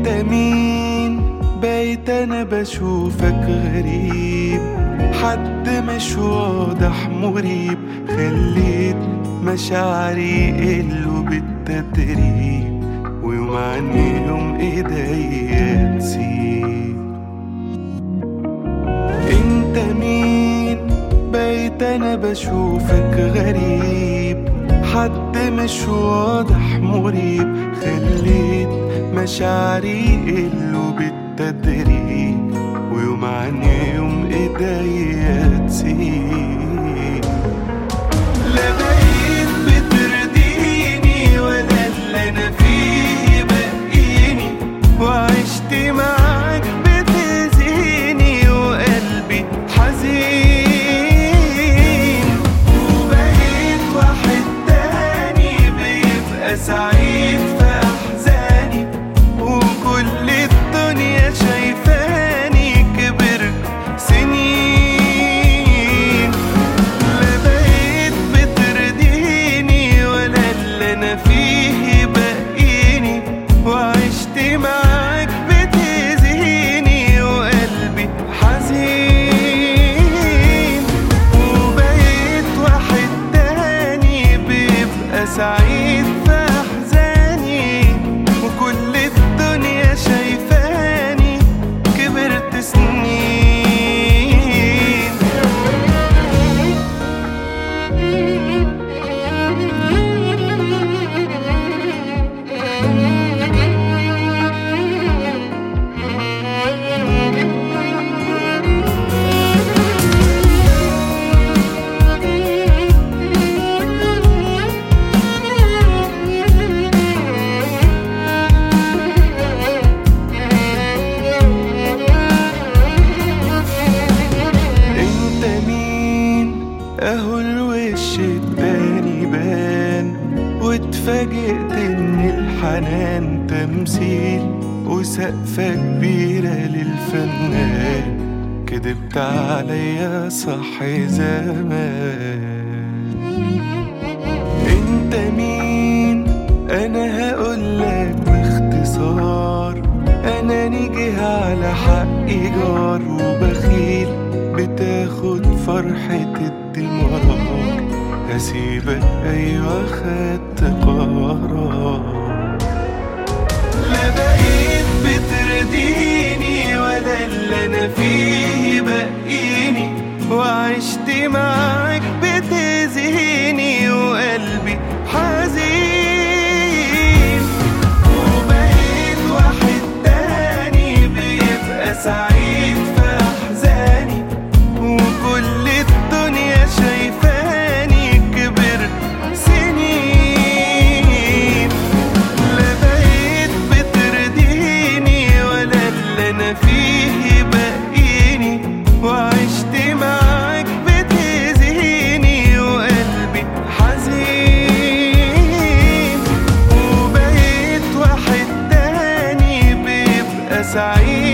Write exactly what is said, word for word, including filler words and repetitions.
انت مين؟ بقيت انا بشوفك غريب، حد مش واضح مريب، خليت مشاعري يقلوا بالتدريب، ويوم عن يوم ايديا تسيب. انت مين؟ بقيت انا بشوفك غريب، حد مش واضح مريب، خليت مشاعري يقلوا بالتدريب، ويوم عن يوم ايديا تسيب. لا بقيت بترضيني ولا اللي انا فيه بقيني، وعشت معاك بتأذيني وقلبي حزين، وبقيت واحد تاني بيبقى سعيد في احزاني، وكل الدنيا شايفاني كبرت سنين. لا بقيت بترضيني ولا اللي انا فيه بقيني، وعشت معاك بتأذيني وقلبي حزين، وبقيت واحد تاني بيبقى سعيد في احزاني، وكل الدنيا شايفاني كبرت سنين. اهو الوش التاني بان، واتفاجئت ان الحنان تمثيل وسقفة كبيرة للفنان، كدبت عليا صح زمان. انت مين؟ انا هقولك باختصار، انا نيجي على حقي جار وبخيل، بتاخد فرحة الدمار، هسيبك أيوة خدت قرار. لا بقيت بترضيني ولا اللي أنا فيه بقيني، وعشت معاك بتأذيني وقلبي حزين، وبقيت واحد تاني بيبقى سعيد في أحزاني، وكل الدنيا شايفاني كبرت سنين. لا بقيت بترضيني ولا اللي انا فيه بقيني، وعشت معاك بتأذيني وقلبي حزين، وبقيت واحد تاني بيبقى سعيد